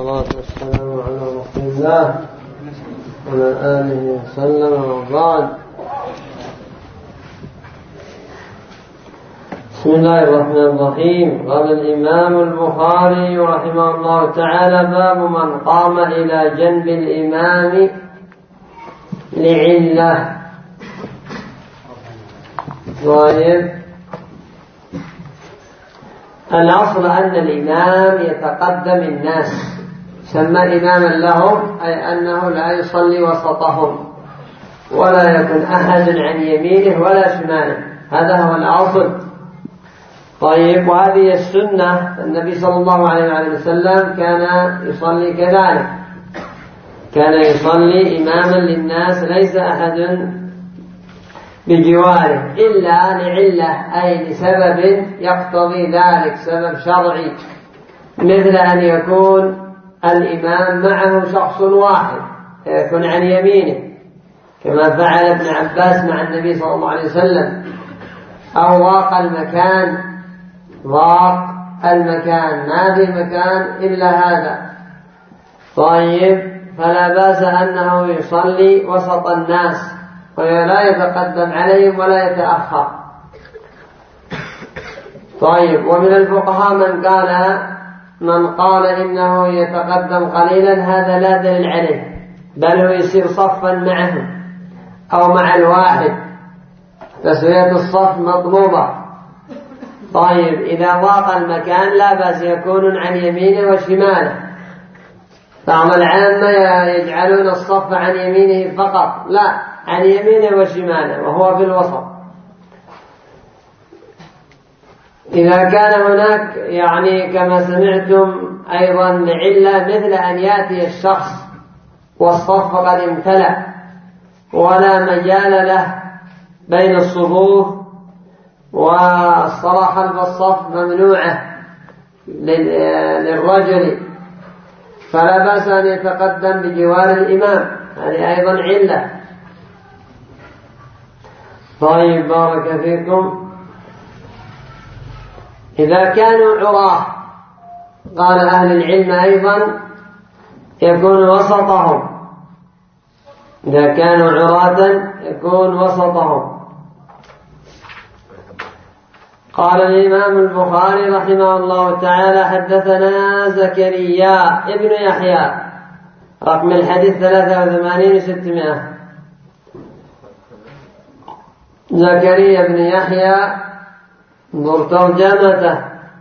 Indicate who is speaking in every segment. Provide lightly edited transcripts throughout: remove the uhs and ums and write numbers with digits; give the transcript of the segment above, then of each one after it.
Speaker 1: والصلاة والسلام على رسول الله وعلى آله وسلم وبعد. بسم الله الرحمن الرحيم. قال الإمام البخاري رحمه الله تعالى: باب من قام إلى جنب الإمام لعلة. طيب، الأصل أن الإمام يتقدم الناس، سمى إماما لهم أي أنه لا يصلي وسطهم ولا يكون أحد عن يمينه ولا شماله، هذا هو الأصل. طيب، وهذه السنة، النبي صلى الله عليه وسلم كان يصلي كذلك، كان يصلي إماما للناس ليس أحد بجواره إلا لعلة، أي لسبب يقتضي ذلك، سبب شرعي، مثل أن يكون الإمام معه شخص واحد يكون عن يمينه كما فعل ابن عباس مع النبي صلى الله عليه وسلم، أو ضاق المكان ما في مكان إلا هذا. طيب، فلا بأس أنه يصلي وسط الناس ولا يتقدم عليهم ولا يتأخر. طيب، ومن الفقهاء من قال إنه يتقدم قليلا، هذا لا دليل عليه، بل هو يصير صفا معهم أو مع الواحد، تسوية الصف مطلوبة. طيب، إذا ضاق المكان لا بأس يكون عن يمينه وشماله. بعض العامة يجعلون الصف عن يمينه فقط، لا، عن يمينه وشماله وهو في الوسط. إذا كان هناك كما سمعتم أيضا لعلة، مثل أن يأتي الشخص والصف قد امتلأ ولا مجال له بين الصفوف، والصلاة خلف الصف ممنوعة للرجل، فلا بأس أن يتقدم بجوار الإمام، هذه أيضا علة. طيب، بارك فيكم. إذا كانوا عراة، قال أهل العلم أيضا يكون وسطهم، إذا كانوا عراة يكون وسطهم. قال الإمام البخاري رحمه الله تعالى: حدثنا زكريا ابن يحيى، رقم الحديث 83,600. زكريا بن يحيى، انظر ترجمته.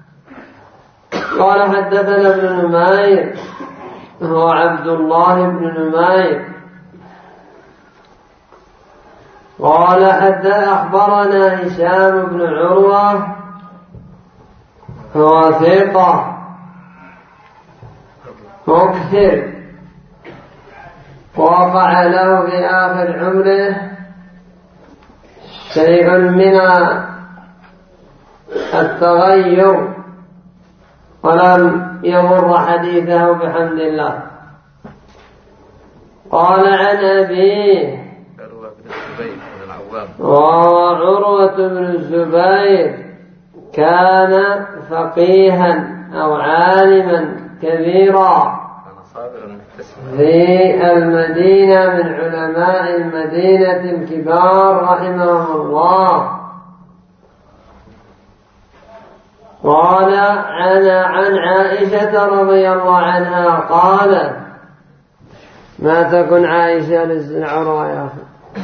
Speaker 1: قال: حدثنا ابن نمير، هو عبد الله بن نمير. قال: أخبرنا هشام بن عروة، هو ثقة مكثر، وقع له في آخر عمره شيء من التغير ولم يمر حديثه بحمد الله. قال: عن أبيه، وعروة بن الزبير كان فقيها أو عالما كبيرا في المدينة، من علماء المدينة الكبار رحمهم الله. قال: عن عائشة رضي الله عنها قالت: ما تكن عائشة للعروة يا أخي؟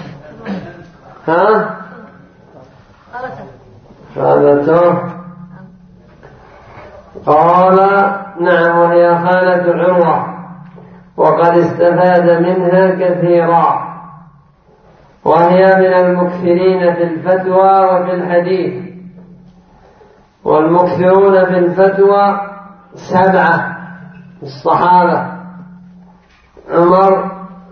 Speaker 1: ها؟ خالته. قال: نعم، وهي خالة عروة، وقد استفاد منها كثيرا، وهي من المكثرين في الفتوى وفي الحديث. والمكثرون في الفتوى 7 الصحابة: عمر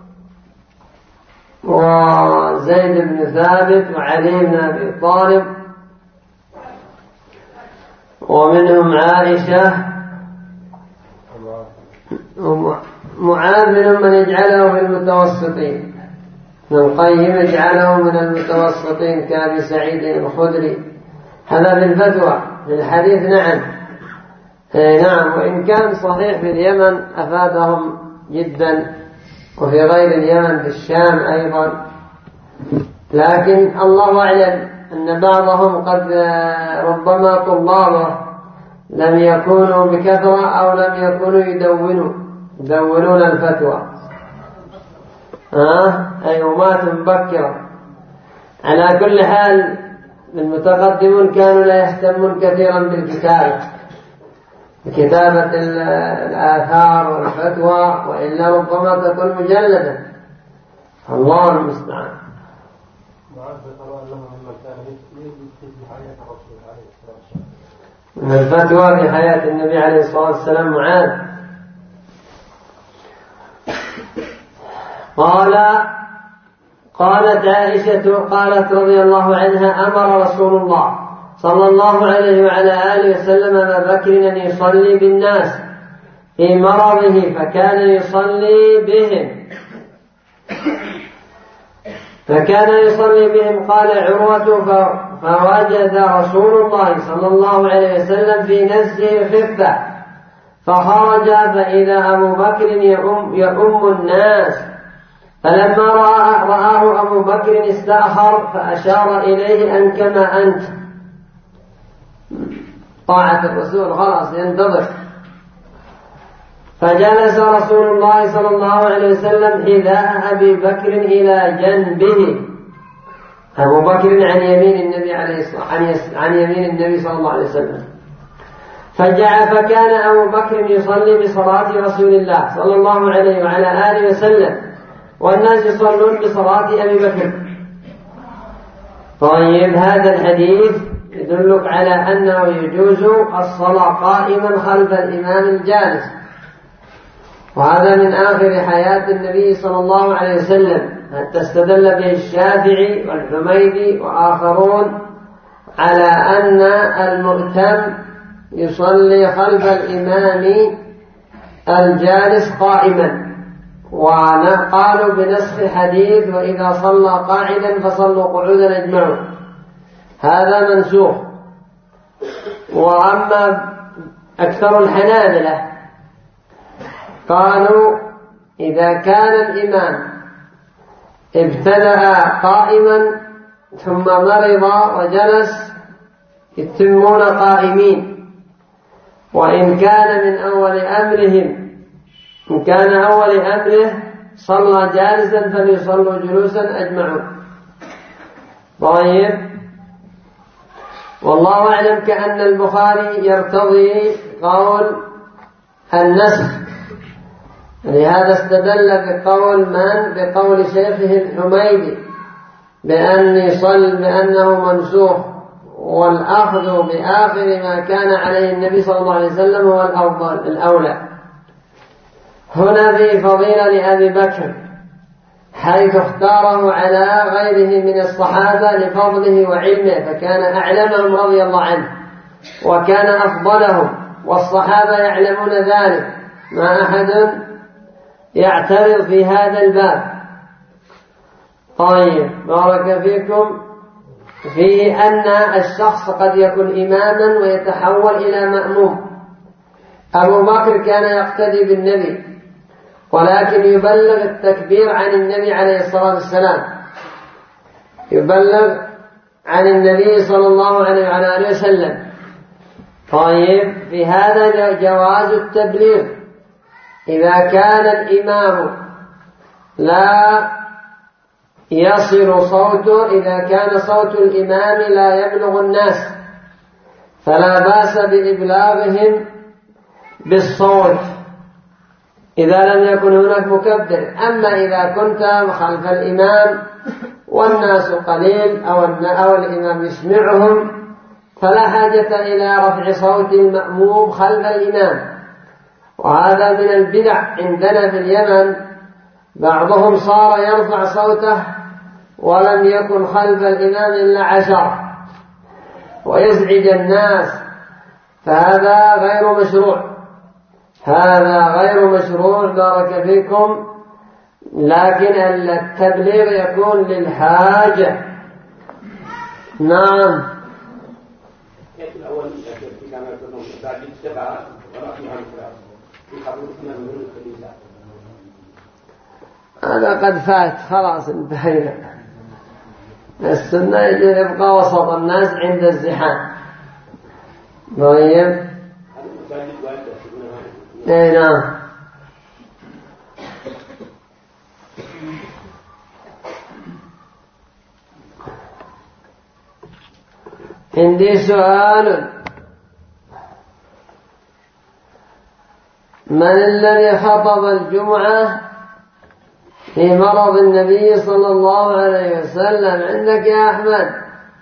Speaker 1: وزيد بن ثابت وعلي بن أبي طالب، ومنهم عائشة ومعاذ، منهم من يجعله من المتوسطين، ابن القيم يجعله من المتوسطين كأبي سعيد الخدري، هذا في الفتوى. في الحديث نعم نعم، وإن كان صحيح في اليمن أفادهم جدا، وفي غير اليمن في الشام أيضا، لكن الله أعلم أن بعضهم قد ربما طلابه لم يكونوا بكثرة أو لم يكونوا يدونون الفتوى، أي وماتوا مبكرا. على كل حال المتقدمون كانوا لا يهتمون كثيرا بكتابة الآثار والفتوى، وإلا ربما تكون مجلدا، الله المستعان. الفتوى في حياة النبي عليه الصلاة والسلام معاذ. قالت عائشة قالت رضي الله عنها: أمر رسول الله صلى الله عليه وعلى آله وسلم أبا بكر أن يصلي بالناس في مرضه فكان يصلي بهم. قال عروة: فوجد رسول الله صلى الله عليه وسلم في نفسه خفة فخرج فإذا أبو بكر يؤم الناس، فلما رآه أبو بكر استأخر فأشار إليه أن كما أنت، طاعة الرسول خلاص ينتظر. فجلس رسول الله صلى الله عليه وسلم حذاء أبي بكر إلى جنبه، أبو بكر عن يمين النبي صلى الله عليه وسلم. فكان أبو بكر يصلي بصلاة رسول الله صلى الله عليه وعلى آله وسلم، والناس يصلون بصلاة أبي بكر. طيب، هذا الحديث يدلك على أنه يجوز الصلاة قائما خلف الإمام الجالس، وهذا من آخر حياة النبي صلى الله عليه وسلم، حتى استدل به الشافعي والحميدي وآخرون على أن المؤتم يصلي خلف الإمام الجالس قائما، وقالوا بنسخ حديث: وإذا صلى قاعدا فصلوا قعودا أجمعوا، هذا منسوخ. وأما أكثر الحنابلة قالوا إذا كان الإمام ابتدأ قائما ثم مرض وجلس يتمون قائمين، وإن كان من أول أمره صلى جالسا فليصلوا جلوسا أجمعون. طيب، والله أعلم كأن البخاري يرتضي قول النسخ، لهذا استدل بقول شيخه الحميدي بأنه منسوخ، والأخذ بآخر ما كان عليه النبي صلى الله عليه وسلم هو الأولى. هنا في فضيلة لأبي بكر حيث اختاره على غيره من الصحابة لفضله وعلمه، فكان أعلمهم رضي الله عنه وكان أفضلهم، والصحابة يعلمون ذلك، ما أحد يعترض في هذا الباب. طيب، بارك فيكم. في أن الشخص قد يكون إماما ويتحول إلى مأموم. أبو بكر كان يقتدي بالنبي، ولكن يبلغ التكبير عن النبي عليه الصلاة والسلام، يبلغ عن النبي صلى الله عليه وعلى آله وسلم. طيب، في هذا جواز التبليغ إذا كان الإمام لا يصل صوته، إذا كان صوت الإمام لا يبلغ الناس فلا بأس بإبلاغهم بالصوت إذا لم يكن هناك مكبر. أما إذا كنت خلف الإمام والناس قليل أو الإمام يسمعهم فلا حاجة إلى رفع صوت المأموم خلف الإمام. وهذا من البدع عندنا في اليمن، بعضهم صار يرفع صوته ولم يكن خلف الإمام إلا 10 ويزعج الناس، فهذا غير مشروع، بارك فيكم. لكن التبليغ يكون للحاجة. نعم. هذا قد فات خلاص انتهينا. السنة يجب يبقى وسط الناس عند الزحام. طيب نعم. عندي سؤال: من الذي خطب الجمعة في مرض النبي صلى الله عليه وسلم؟ عندك يا أحمد؟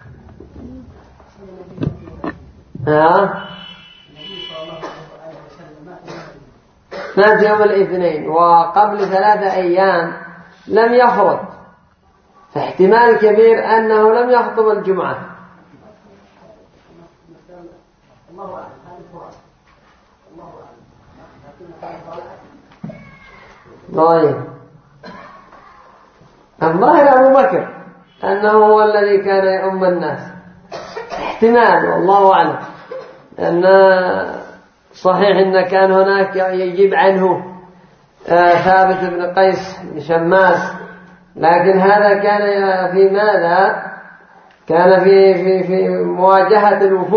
Speaker 1: مات يوم الاثنين وقبل 3 أيام لم يخرج، فاحتمال كبير أنه لم يخطب الجمعة. طيب، الظاهر أبو بكر أنه هو الذي كان يؤم الناس، احتمال والله أعلم. أن صحيح أن كان هناك يجيب عنه ثابت بن قيس بن شماس، لكن هذا كان في ماذا؟ كان في مواجهة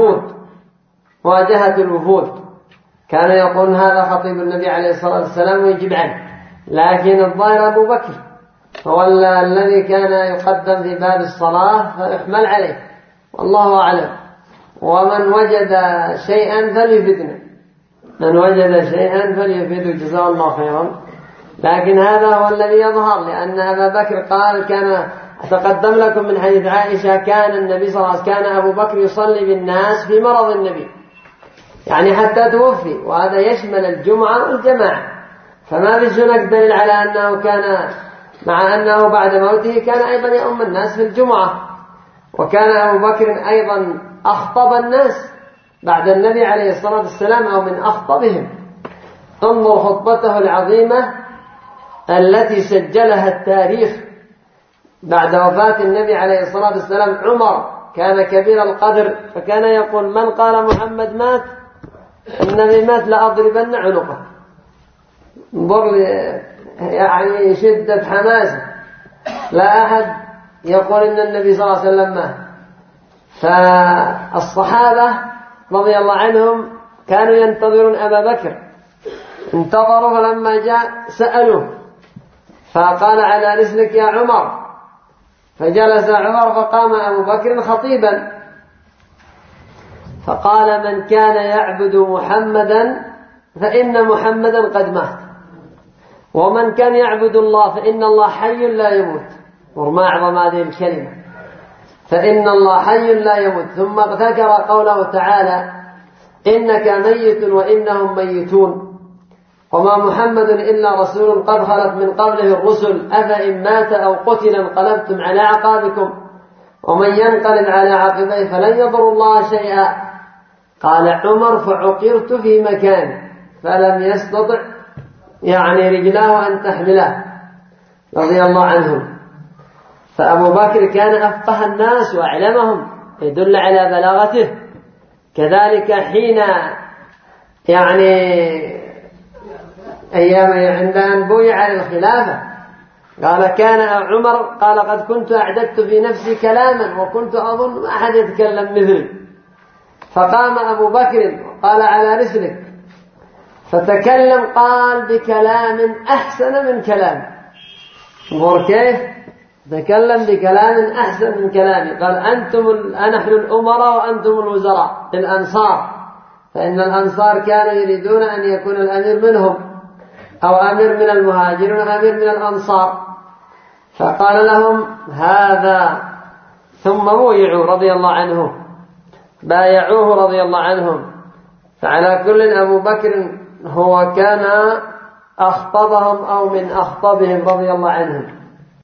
Speaker 1: الوفود، كان يقول هذا خطيب النبي عليه الصلاة والسلام ويجيب عنه. لكن الظاهر أبو بكر هو الذي كان يقدم في باب الصلاة فيحمل عليه، والله أعلم. ومن وجد شيئا فليفدنا، من وجد شيئا فليفده، جزاه الله خيرا. لكن هذا هو الذي يظهر، لأن أبا بكر قال كان أتقدم لكم من حديث عائشة كان النبي صلى الله عليه وسلم كان أبو بكر يصلي بالناس في مرض النبي، يعني حتى توفي، وهذا يشمل الجمعة والجماعة. فما في هناك دليل على أنه كان، مع أنه بعد موته كان أيضا يؤم الناس في الجمعة. وكان أبو بكر أيضا أخطب الناس بعد النبي عليه الصلاة والسلام، أو من أخطبهم. انظر خطبته العظيمة التي سجلها التاريخ بعد وفاة النبي عليه الصلاة والسلام. عمر كان كبير القدر، فكان يقول: من قال محمد مات، النبي مات، لأضربن عنقه. انظر يعني شدة حماسه، لا أحد يقول إن النبي صلى الله عليه وسلم مات. فالصحابة رضي الله عنهم كانوا ينتظرون أبا بكر، انتظروا، فلما جاء سألوه فقال: على رسلك يا عمر. فجلس عمر، فقام أبو بكر خطيبا فقال: من كان يعبد محمدا فإن محمدا قد مات، ومن كان يعبد الله فإن الله حي لا يموت. وما أعظم هذه الكلمة، فإن الله حي لا يموت. ثم ذكر قوله تعالى: إنك ميت وإنهم ميتون، وما محمد إلا رسول قد خلت من قبله الرسل، أفإن مات أو قتل انقلبتم على أعقابكم ومن ينقلب على عقبيه فلن يضر الله شيئا. قال عمر: فعقرت في مكان فلم يستطع يعني رجلاه أن تحمله، رضي الله عنهم. فأبو بكر كان أفقه الناس وأعلمهم، يدل على بلاغته. كذلك حين يعني أيام عند أن بويع الخلافة قال: كان عمر قال: قد كنت أعددت في نفسي كلاما وكنت أظن ما أحد يتكلم مثلي. فقام أبو بكر وقال: على رسلك. فتكلم، قال بكلام أحسن من كلامي. انظر كيف تكلم بكلام أحسن من كلامي. قال: نحن الأمراء وأنتم الوزراء الأنصار، فإن الأنصار كانوا يريدون أن يكون الأمير منهم، أو أمير من المهاجرين وأمير من الأنصار. فقال لهم هذا، ثم بويعوا رضي الله عنهم، بايعوه رضي الله عنهم. فعلى كل أبو بكر هو كان أخطبهم أو من أخطبهم رضي الله عنهم.